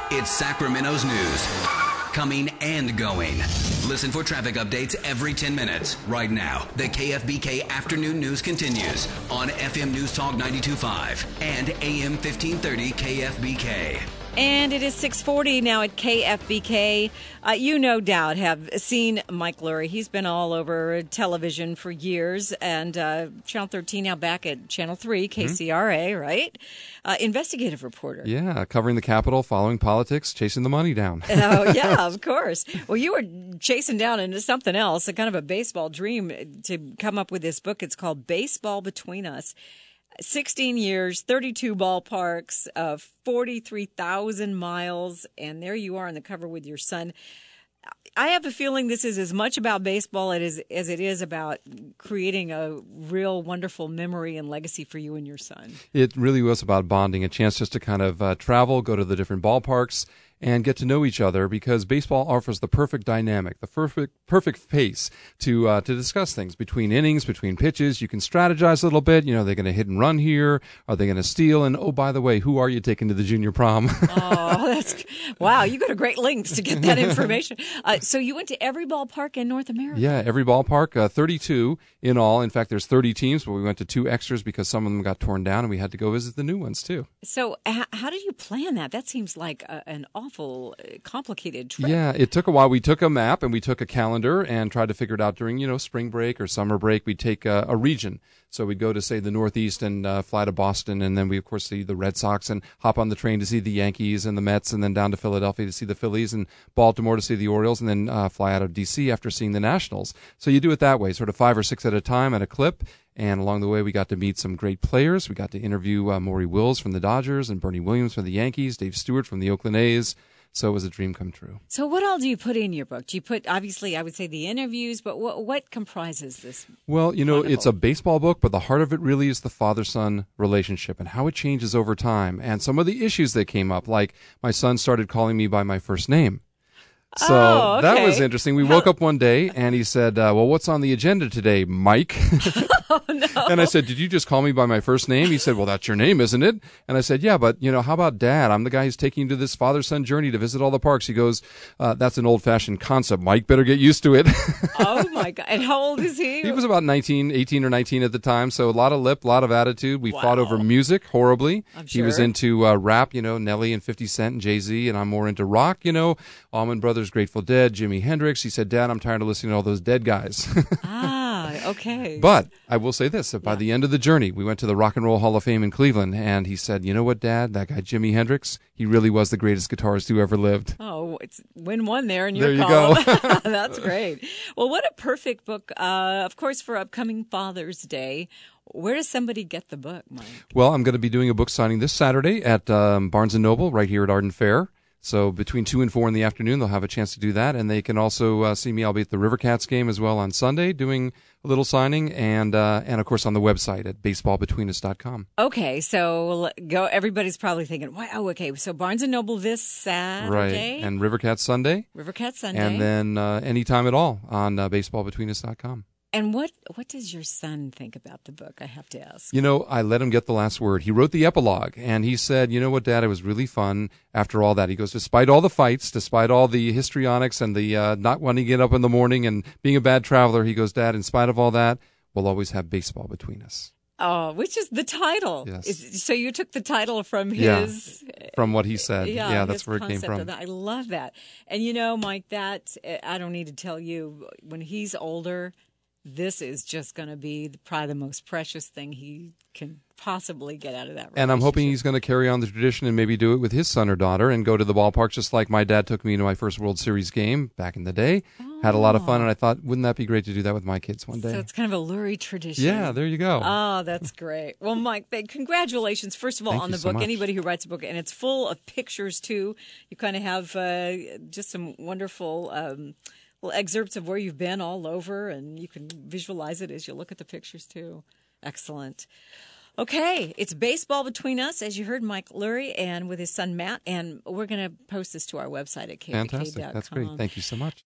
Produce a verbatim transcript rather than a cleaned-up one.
It's Sacramento's news. Coming and going. Listen for traffic updates every ten minutes. Right now, the K F B K Afternoon News continues on F M News Talk ninety-two point five and A M fifteen thirty K F B K. And it is six forty now at K F B K. Uh, you no doubt have seen Mike Lurie. He's been all over television for years. And uh, Channel thirteen now back at Channel three, K C R A, mm-hmm. right? Uh, investigative reporter. Yeah, covering the Capitol, following politics, chasing the money down. Oh, yeah, of course. Well, you were chasing down into something else, a kind of a baseball dream to come up with this book. It's called Baseball Between Us. sixteen years, thirty-two ballparks, uh, forty-three thousand miles, and there you are on the cover with your son. I have a feeling this is as much about baseball as, as it is about creating a real wonderful memory and legacy for you and your son. It really was about bonding, a chance just to kind of uh, travel, go to the different ballparks, and get to know each other, because baseball offers the perfect dynamic, the perfect perfect pace to uh, to discuss things between innings, between pitches. You can strategize a little bit. You know, they're going to hit and run here. Are they going to steal? And oh, by the way, who are you taking to the junior prom? Oh, that's wow! You go to great lengths to get that information. Uh, so you went to every ballpark in North America. Yeah, every ballpark, uh, thirty-two in all. In fact, there's thirty teams, but we went to two extras because some of them got torn down, and we had to go visit the new ones too. So, h- how did you plan that? That seems like a, an awful complicated trip. Yeah, it took a while. We took a map and we took a calendar and tried to figure it out during, you know, spring break or summer break. We'd take a, a region. So we'd go to, say, the Northeast and uh, fly to Boston, and then we, of course, see the Red Sox and hop on the train to see the Yankees and the Mets, and then down to Philadelphia to see the Phillies and Baltimore to see the Orioles, and then uh, fly out of D C after seeing the Nationals. So you do it that way, sort of five or six at a time at a clip. And along the way, we got to meet some great players. We got to interview uh, Maury Wills from the Dodgers and Bernie Williams from the Yankees, Dave Stewart from the Oakland A's. So it was a dream come true. So what all do you put in your book? Do you put, obviously, I would say the interviews, but what, what comprises this? Well, you know, Wonderful. It's a baseball book, but the heart of it really is the father-son relationship and how it changes over time and some of the issues that came up, like my son started calling me by my first name. So oh, okay. that was interesting. We How- woke up one day and he said, uh, well, what's on the agenda today, Mike? Oh, no. And I said, did you just call me by my first name? He said, well, that's your name, isn't it? And I said, yeah, but, you know, how about Dad? I'm the guy who's taking you to this father-son journey to visit all the parks. He goes, uh, that's an old-fashioned concept. Mike, better get used to it. Oh, my God. And how old is he? He was about nineteen, eighteen or nineteen at the time, so a lot of lip, a lot of attitude. We Wow. fought over music horribly. I'm He was sure. into uh, rap, you know, Nelly and fifty Cent and Jay-Z, and I'm more into rock, you know, Allman Brothers, Grateful Dead, Jimi Hendrix. He said, Dad, I'm tired of listening to all those dead guys. Ah, okay. But I will say this, that by the end of the journey, we went to the Rock and Roll Hall of Fame in Cleveland, and he said, you know what, Dad, that guy Jimi Hendrix, he really was the greatest guitarist who ever lived. Oh, it's win one there in There your you column. go. That's great. Well, what a perfect book, uh, of course, for upcoming Father's Day. Where does somebody get the book, Mike? Well, I'm going to be doing a book signing this Saturday at um, Barnes and Noble right here at Arden Fair. So between two and four in the afternoon, they'll have a chance to do that. And they can also uh, see me. I'll be at the River Cats game as well on Sunday doing a little signing. And, uh, and of course, on the website at baseball between us dot com. Okay, so go. Everybody's probably thinking, wow, oh, okay, so Barnes and Noble this Saturday. Right. And River Cats Sunday. River Cat Sunday. And then uh, anytime at all on uh, baseball between us dot com. And what, what does your son think about the book, I have to ask? You know, I let him get the last word. He wrote the epilogue, and he said, you know what, Dad, it was really fun after all that. He goes, despite all the fights, despite all the histrionics and the uh, not wanting to get up in the morning and being a bad traveler, he goes, Dad, in spite of all that, we'll always have baseball between us. Oh, which is the title. Yes. Is, so you took the title from Yeah, his... from what he said. Yeah, Yeah, that's his where it came concept from. of that. I love that. And you know, Mike, that, I don't need to tell you, when he's older, this is just going to be the, probably the most precious thing he can possibly get out of that relationship. And I'm hoping he's going to carry on the tradition and maybe do it with his son or daughter and go to the ballpark just like my dad took me to my first World Series game back in the day. Oh. Had a lot of fun, and I thought, wouldn't that be great to do that with my kids one day? So it's kind of a Lurie tradition. Yeah, there you go. Oh, that's great. Well, Mike, congratulations, first of all, Thank on you the so book. much. Anybody who writes a book, and it's full of pictures, too. You kind of have uh, just some wonderful... Um, Well, excerpts of where you've been all over, and you can visualize it as you look at the pictures, too. Excellent. Okay, it's Baseball Between Us, as you heard Mike Lurie, and with his son Matt, and we're going to post this to our website at K B K dot com. Fantastic. That's great. Thank you so much.